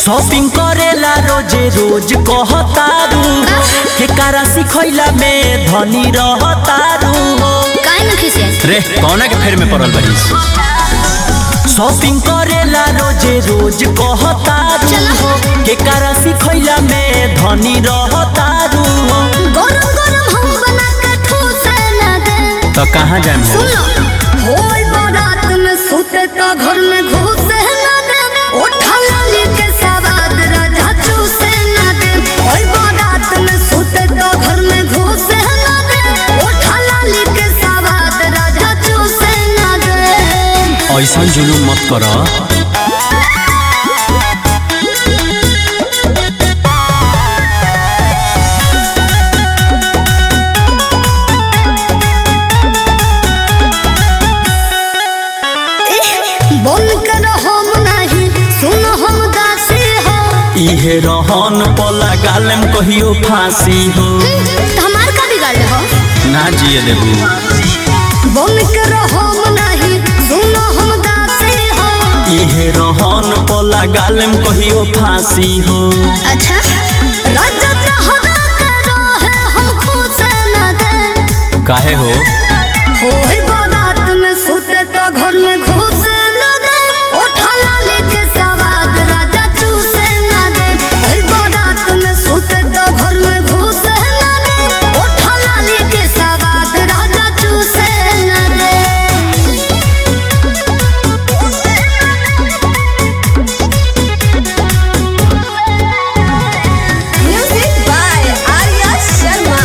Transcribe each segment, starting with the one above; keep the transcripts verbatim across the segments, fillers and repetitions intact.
Shopping करेला रोजे रोज कहतारू के कारा सिखैला में धनी रहतारू काहे न खिसे रे कौना के फेर में पड़ल बारिश। शॉपिंग करेला रोजे रोज कहतारू के कारा सिखैला में धनी रहतारू। गरम गरम हम बना के ठूसे ना दे तो कहां जान सुन होई बारात में सुते तो घर में घुसे ना दे उठा लाली के सवाद राजा चूसे ना दे। होई बारात में सुते तो घर में घुसे ना दे उठा लाली के सवाद राजा चूसे ना दे। ऐसा जुलूम मत करो। इहे रहन पला गालम कहियो फांसी हो हमार का बिगाड़ हो ना जिए देबू बोल के रहम नहीं सुनो हम दासी हो। इहे रहन पला गालम कहियो फांसी हो। अच्छा राजा चाहता करो है हम खुश ना दे काहे हो होई बारात में सुते तो घर में घुस ना दे उठा लाली के सवाद राजा चूसे ना दे। होई बारात में सुते तो घर में घुस ना दे उठा लाली के सवाद राजा चूसे ना दे। Music by Arya Sharma.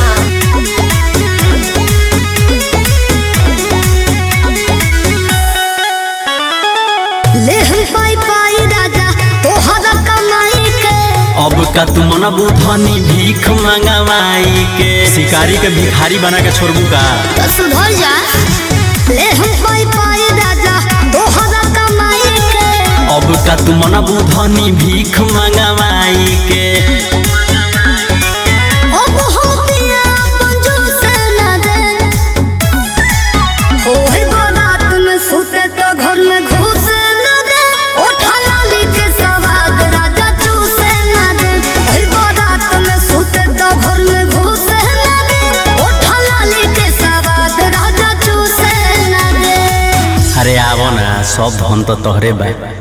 ले हम पाई पाई राजा तोहरा कमाई के अब का तू मना बुधनी भीख मंगवाई के शिकारी के भिखारी बना के छोड़बू का तो सुधर जा। ले हम पाई पाई राजा तोहरा कमाई के अब का तू मना बुधनी भीख मंगवाई के। अब हम पिया पंजू से ना दे होई बारात में सुते तो घर में घुस ना दे उठा लाली के सवाद राजा चूसे ना दे। होई बारात में सुते तो घर में घुस ना दे उठा लाली के सवाद राजा चूसे ना दे। अरे आवो ना सब धन तो तोहरे बा।